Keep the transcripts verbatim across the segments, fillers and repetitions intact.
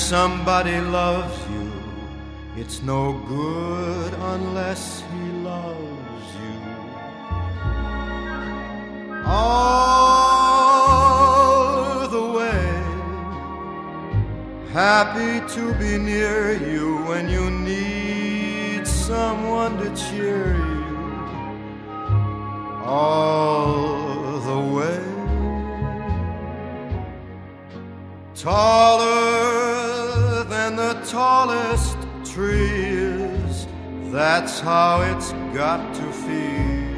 somebody loves you, it's no good unless he loves you. All the way, happy to be near you when you need someone to cheer you. All the way, taller than the tallest tree is, that's how it's got to feel.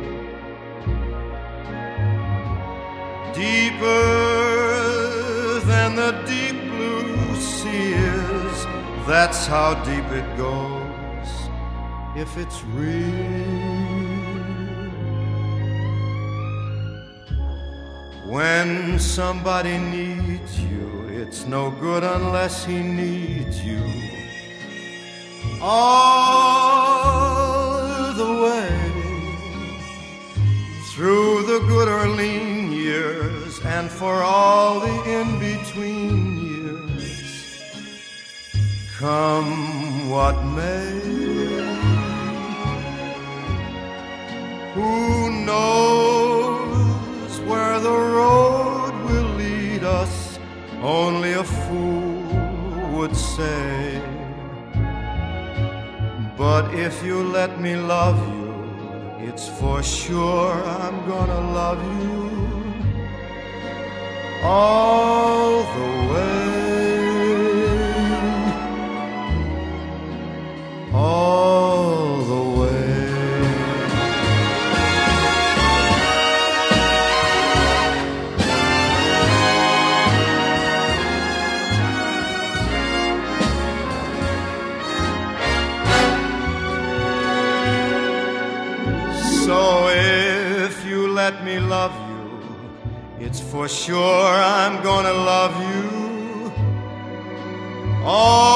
Deeper than the deep blue sea is, that's how deep it goes, if it's real. When somebody needs you, it's no good unless he needs you. All the way, through the good or lean years, and for all the in-between years, come what may. Who knows where the road will lead us? Only a fool would say. But if you let me love you, it's for sure I'm gonna love you all the way, all the way. So if you let me love you, it's for sure I'm gonna love you all